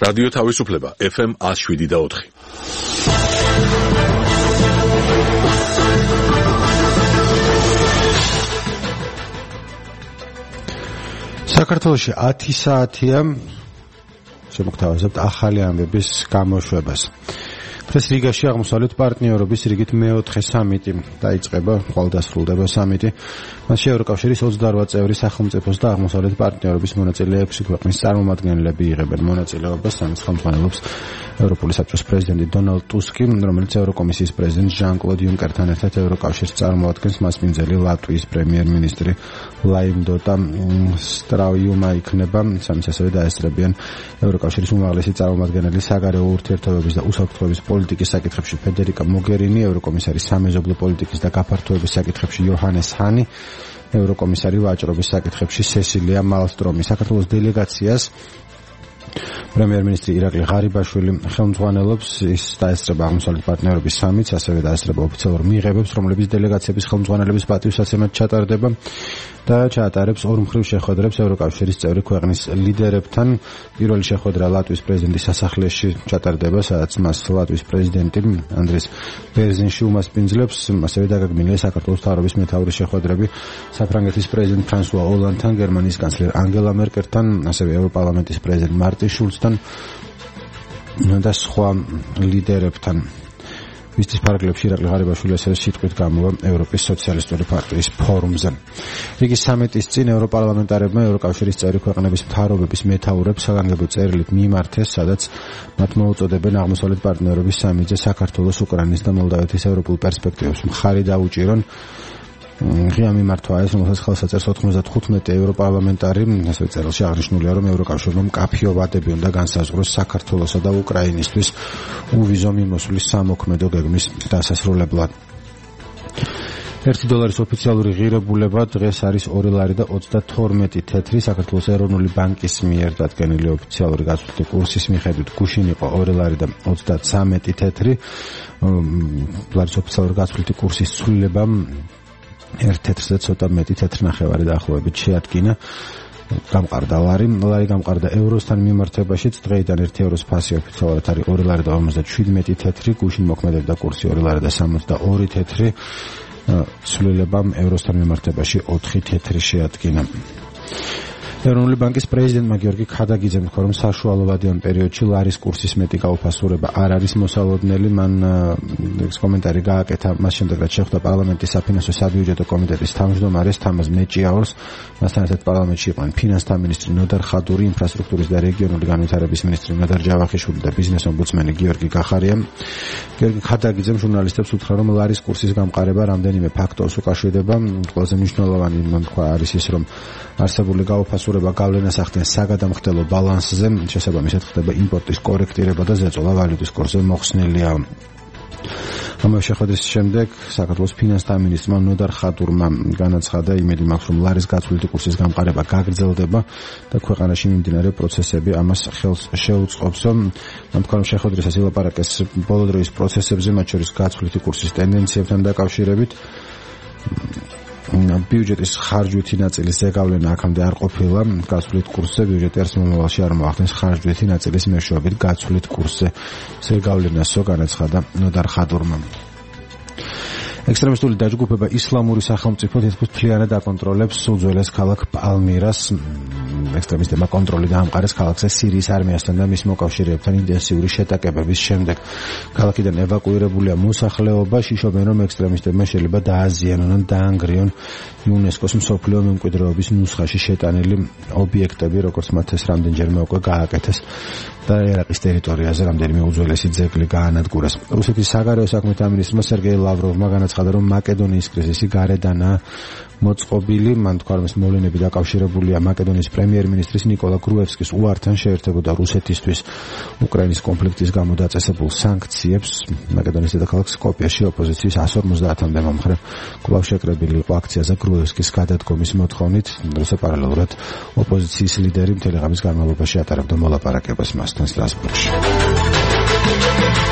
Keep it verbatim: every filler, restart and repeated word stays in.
რადიო თავისუფლება ეფ ემ one oh seven და four. საქართველოში ათი საათია შემოგთავაზებთ ახალი ამბების გამოშვებას. დღეს რიგაში აღმოსავლეთ პარტნიორობის რიგით მეოთხე სამიტი დაიწყება, ხვალ დასრულდება სამიტი. მასში ევროკავშირის ოცდაოთხ წევრი სახელმწიფოს და აღმოსავლეთ პარტნიორობის მონაწილე ექვსი ქვეყნის წარმომადგენლები იღებენ მონაწილეობას. სამის ხელმძღვანელობს ევროპული საბჭოს პრეზიდენტი დონალდ ტუსკი, რომელიც ევროკომისიის პრეზიდენტ ჟან-კლოდ იუნკერთან ერთად ევროკავშირს წარმოადგენს. მასპინძელი ლატვიის პრემიერ-მინისტრი ლაიმდოტა სტრაუიუმა იქნება. სამის ასევე დაესწრებიან ევროკავშირის უმაღლესი წარმომადგენელი საგარეო ურთიერთობების და უსაფრთხოების პოლიტიკის საკითხებში ფედერიკა მოგერინი, ევროკომისარი სამეზობლო პოლიტიკის და გაფართოების საკითხებში იოჰანეს ჰანი, ევროკომისარი ვაჭრობის საკითხებში სესილია მალსტრომი. საქართველოს დელეგაციას პრემიერ-მინისტრი ირაკლი ღარიბაშვილი ხელმძღვანელობს. ის დაესწრება აღმოსავლეთ პარტნიორობის სამიტს, ასევე დაესწრება ოფიციალურ მიღებებს, რომლებიც დელეგაციების ხელმძღვანელების პატივსაცემად ჩატარდება და ჩაატარებს ორმხრივ შეხვედრებს ევროკავშირის წევრი ქვეყნის ლიდერებთან. პირველი შეხვედრა ლატვიის პრეზიდენტის სასახლეში ჩატარდება, სადაც მას ლატვიის პრეზიდენტი ანდრის ბერზინში უმასპინძლებს. ასევე დაგეგმილია საქართველოს მთავრობის მეთაურის შეხვედრები საფრანგეთის პრეზიდენტ ფრანსუა ოლანდთან, გერმანიის კანცლერ ანგელა მერკელთან, ასევე ევროპარლამენტის პრეზიდენტ მარტინ შულცთან და სხვა ლიდერებთან. მისთვის ფარგლებში ირაკლი ღარიბაშვილი ასევე სიტყვით გამოვა ევროპის სოციალისტური პარტიის ფორუმზე. რიგის სამიტის წინ ევროპარლამენტარებმა ევროკავშირის წევრი ქვეყნების მთავრობების მეთაურებს საგანგებო წერილით მიმართეს, სადაც მათ მოუწოდებენ აღმოსავლეთ პარტნიორობის სამიტზე საქართველოს, უკრაინის და მოლდავეთის ევროპულ პერსპექტივებს მხარი დაუჭირონ. ღია მიმართვა ეს, რომელსაც ხელს აწერს ოთხმოცდახუთმეტი ევროპარლამენტარი. ასევე წერილში აღნიშნულია, რომ ევროკავშირმა მკაფიო ვადები უნდა განსაზღვროს საქართველოსა და უკრაინისთვის უვიზო მიმოსვლის სამოქმედო გეგმის დასასრულებლად. ერთი დოლარის ოფიციალური ღირებულება დღეს არის ორი ლარი და ოცდათორმეტი თეთრი. საქართველოს ეროვნული ბანკის მიერ დადგენილი ოფიციალური გაცვლითი კურსის მიხედვით გუშინ იყო ორი ლარი და ოცდათვრამეტი თეთრი. დოლარის ოფიციალური გაცვლითი კურსის ცვლილება ერთ თეთრს და ცოტა მეტი თეთრი ნახევარი დაახლოებით შეადგინა. გამყარდა ლარი, ლარი გამყარდა ევროსთან მიმართებაშიც. დღეიდან ერთი ევროს ფასი ოფიციალურად არის ორი ლარი და ორმოცდაშვიდმეტი თეთრი, გუშინ მოქმედებდა კურსი ორი ლარი და სამოცდაორი თეთრი. ცვლილებამ ევროსთან მიმართებაში ოთხი თეთრი შეადგინა. ეროვნული ბანკის პრეზიდენტმა გიორგი ქადაგიძემ თქვა, რომ საშუალოვადიან პერიოდში ლარის კურსის მეტი გაუფასურება არ არის მოსალოდნელი. მან ეს კომენტარი გააკეთა მას შემდეგ, რაც შეხვდა პარლამენტის საფინანსო საბიუჯეტო კომიტეტის თავმჯდომარეს თამაზ მეჭიაურს. მასთან ერთად პარლამენტში იყვნენ ფინანსთა მინისტრი ნოდარ ხადური, ინფრასტრუქტურის და რეგიონული განვითარების მინისტრი ნოდარ ჯავახიშვილი და ბიზნეს ომბუდსმენი გიორგი გახარია. გიორგი ქადაგიძემ ჟურნალისტებს უთხრა, რომ ლარის კურსის გამყარება რამდენიმე ფაქტორს უკავშირდება. ყველაზე მნიშვნელოვანი მან თქვა არის ის, რომ არსებული გაუფასურება გავლენას ახდენს საგადამხდელო ბალანსზე, შესაბამისად ხდება იმპორტის კორექტირება და ზეწოლა ვალუტის კურსზე მოხსნილია. ამავე შეხვედრის შემდეგ საქართველოს ფინანსთა მინისტრმა ნოდარ ხადურმა განაცხადა, იმედი მაქვს, რომ ლარის გაცვლითი კურსის გამყარება გაგრძელდება და ქვეყანაში მიმდინარე პროცესები ამას ხელს შეუწყობს. მან თქვა, რომ შეხვედრისას ილაპარაკეს ბოლო დროის პროცესებზე, მათ შორის გაცვლითი კურსის ტენდენციებთან დაკავშირებით. ბიუჯეტის ხარჯვითი ნაწილის ზეგავლენა აქამდე არ ყოფილა გაცვლით კურსზე. ბიუჯეტი არც მომავალში არ მოახდენს ხარჯვითი ნაწილის მეშვეობით გაცვლით კურსზე ზეგავლენასო, განაცხადა ნოდარ ხადურმა. ექსტრემისტული დაჯგუფება ისლამური სახელმწიფო თითქმის მთლიანად აკონტროლებს უძველეს ქალაქ პალმირას. ექსტრემისტებმა კონტროლი დაამყარეს ქალაქზე სირიის არმიასთან და მის მოკავშირეებთან ინტენსიური შეტაკებების შემდეგ. ქალაქიდან ევაკუირებულია მოსახლეობა. შიშობენ, რომ ექსტრემისტებმა შეიძლება დააზიანონ და დაანგრიონ იუნესკოს მსოფლიო მემკვიდრეობის ნუსხაში შეტანილი ობიექტები, როგორც მათ ეს რამდენჯერმე უკვე გააკეთეს და ერაყის ტერიტორიაზე რამდენიმე უძველესი ძეგლი გაანადგურეს. რუსეთის საგარეო საქმეთა მინისტრმა სერგეი ლავროვმა განაცხადა, რომ მაკედონიის კრიზისი გარედანაა მოწყობილი. მან თქვა, რომ ეს მოვლენები დაკავშირებულია მაკედონიის პრემიერ-მინისტრის ნიკოლა გრუევსკის უართან შეერთებოდა რუსეთისთვის უკრაინის კონფლიქტის გამო დაწესებულ სანქციებს. მაკედონიის დედაქალაქ სკოპიეში ოპოზიციის εκατს ორმოცდაათამდე მომხრე კვლავ შეკრებილი იყო აქციაზე გრუევსკის გადადგომის მოთხოვნით, როცა პარალელურად ოპოზიციის ლიდერი მთელი ღამის განმავლობაში ატარებდა მოლაპარაკებას მასთან სტრასბურგში.